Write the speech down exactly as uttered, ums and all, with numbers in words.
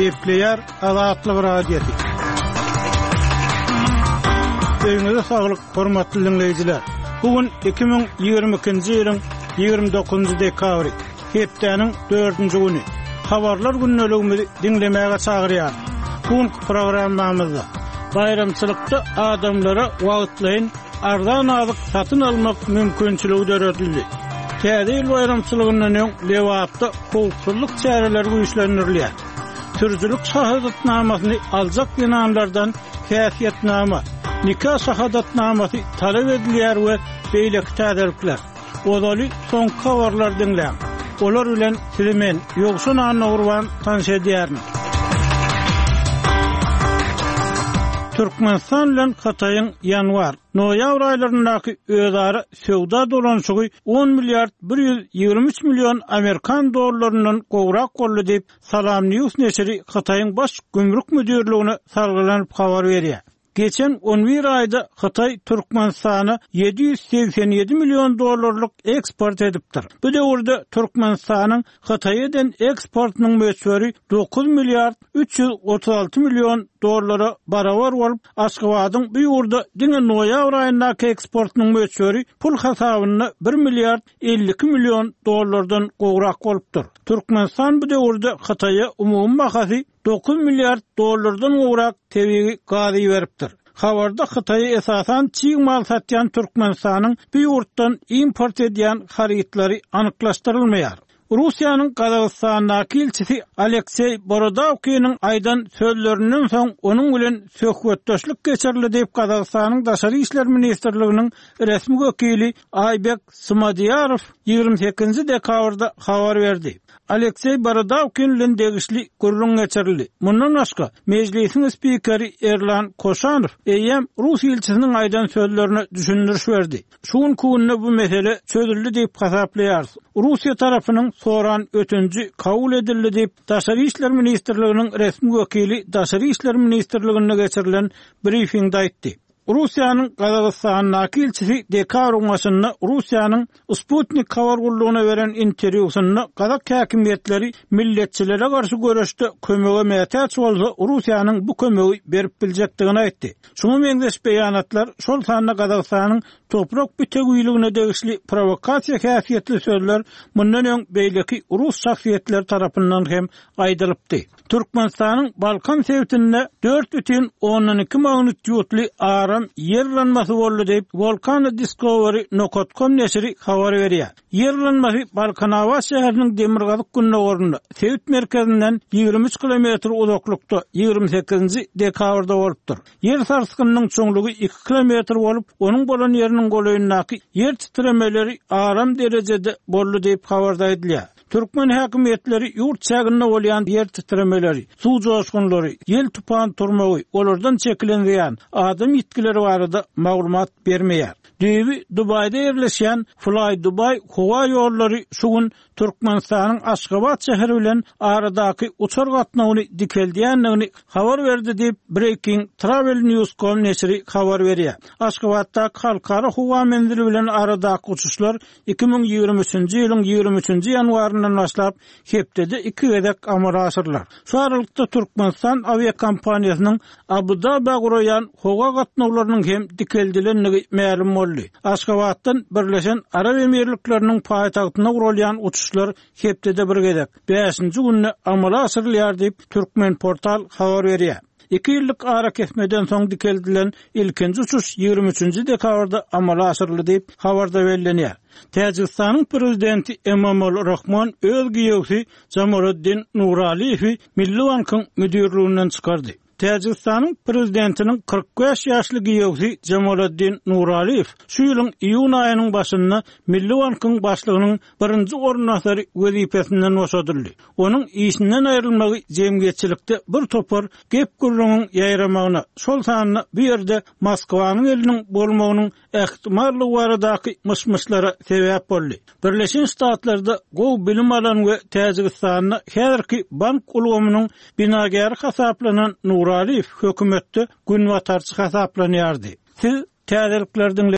Gepleyer Azatlyk radiosu. Öňüňizde saglyk, hormatly dinleýijiler. Bugün iki bin ýygrimi ikinji ýylyň ýygrimi dokuzunçy dekabry, hepdeniň dördünçi güni. Habarlar günneligimizi dinlemäge çagyrýar. Bugün programmamyzda bayramçylykda adamlara wagtlaýyn arzan azyk satyn almak mümkinçiligi döredildi. Täze bayramçylygynyň öň lewapda howpsuzlyk çäreleri güýçlendirilýär. Türjülük şahadatnamasyny aljak ýananlardan käfiýetnama, nikah şahadatnamasy talap edilýär we beýleki täzelikler. Odaly soň habarlar dinleýär. Olar bilen sizimen ýogşun anna urban tanış edýärmi? Türkmenistan bilen Hataýyň ýanwar, noýabr aýlaryndaky özara söwda dolanşygy on milliard bir ýüz ýygrimi üç million Amerikan dollarynyň gowrak boldy diýip Salam News neşri Hataýyň baş gümrük müdürligine salgylanyp habar berýär. Geçen on bir ayda Hatay Türkmenistana yedi yüz seksen yedi milyon dolarlık eksport edipdir. Bu döwürde Türkmenistanyň Hataýdan eksportynyň möçberi dokuz milyard üç yüz otuz alty milyon dolara barabar bolup, Aşgabatyň bu ýurda diňe noýabr aýyndaky eksportynyň möçberi pul hasabyna bir milyard elli iki milyon dolardan gowrak bolupdyr. Türkmenistan bu döwürde Hataýa umumy bahasy dokuz milyard dolardan gowrak tebigi gady beripdir. Habarda Hataýa esasan çiň mal satýan Türkmenistanyň bu ýurtdan import edýän harytlary anyklaşdyrylmaýar. Russiýanyň Gazagstandaky elçisi Aleksey Borodovkynyň aýdan sözlerinden soň onuň bilen söhbetdeşlik geçirildi diýip Gazagstanyň Daşary işler ministrliginiň resmi wekili Aybek Smadyarov ýygrimi sekizinçi dekabrda habar berdi. Aleksey Borodovkin bilen degişli gurrun geçirildi. Mundan başga mejlisiň spikeri Erlan Koşanov eýem Rus elçisiniň aýdan sözlerine düşündiriş berdi. Şuň kunna bu mesele çözüldi diýip hasaplaýar. Russiýa tarapynyň soran ötünji kabul edildi diýip Daşary işler ministrliginiň resmi wekili Daşary işler ministrligine geçirilen briefingde aýtdy. Russiýanyň Gazagstandaky elçisi dekabrň başynda Russiýanyň Sputnik habar gullugyna beren interwýusynda Gazak häkimetleri milletçilere garşy görüşde kömege mätäç bolsa Russiýanyň bu kömegi berip biljekdigini aýtdy. Şunu meňdeş beýanatlar şol sanda Gazagstanyň toprak bütegüýligine degişli provokasiýa häsiýetli sözler mundan öň beýleki Rus şahsiýetleri tarapyndan hem aýdylypdy. Türkmenistanyň Balkan sewtinde dört nokta on iki magnitudly aram yerlanmasy boldy diýip Volcano Discovery nokta com neşri habar berýär. Yerlanmasy Balkan hawa şäheriniň demirgazyk günnegorunda Sewt merkezinden ýygrimi üç kilometr uzaklykda ýygrimi sekizinçi dekabrda bolupdyr. Yer sarskynynyň çoňlugy iki kilometr bolup, onuň bolan ýeriniň golaýyndaky yer titremeleri aram derejede boldy diýip habarda edilýär. Türkmen häkimetleri ýurt çäginde bolýan yer titremeleri, suw joşgunlary, ýel tupan turmagy, olardan çekilenýän adam ýetkileri barada maglumat bermeýär. Dewi Dubayda yerleşen Fly Dubai howa ýollary şugun Türkmenistanyň Aşgabat şäheri bilen aradaky uçar gatnawyny dikeldiýänligini habar berdi diýip Breaking Travel News nokta com neşri habar berýär. Aşgabatda halkara howa menzili bilen aradaky uçuşlar iki bin ýygrimi üçinji ýylyň ýygrimi üçinji ýanwaryndan başlap hepdede iki gedek amala asyrlar. Şu aralykda Türkmenistan aviakompaniýasynyň Abu Dhabi guraýan howa gatnawlarynyň hem dikeldilenligi ma'lum boldy. Aşgabatdan Birleşen Arab Emirlikläriniň paýtagtyna gurulýan uçuşlar hepdede bir gedek beşinji günne amala asyrylýar diýip Türkmen portal habar berýär. iki ýyllyk ara kesmeden soň dikeldilen ilkinji uçuş ýygrimi üçinji dekabrda amala asyryldy diýip habarda bellenýär. Täjikistanyň prezidenti Emomali Rahmon öz giýewsi Jamaluddin Nuraliýewi Milli Bankyň müdürliginden çykardy. Täjikistanyň prezidentiniň kırk beş ýaşly giýewsi Jamaluddin Nuraliýew şu ýylyň iýun aýynyň başynda Milli Bankyň başlygynyň birinji ornatary wezipesinden boşadyldy. Onuň işinden aýrylmagy jemgyýetçilikde bir topar gep gurrunun ýaýramagyna, şol sanyna bu ýerde Moskwanyň eliniň bolmagynyň ähtimallygy baradaky myşmyşlara sebäp boldy. Birleşen Ştatlarda gow bilim alan we Täjikistanyň häzirki bank ulgamynyň binagary hasaplanan Nuraliýew hökümetde gün watarçy hasaplanýardy. Siz täzeliklerden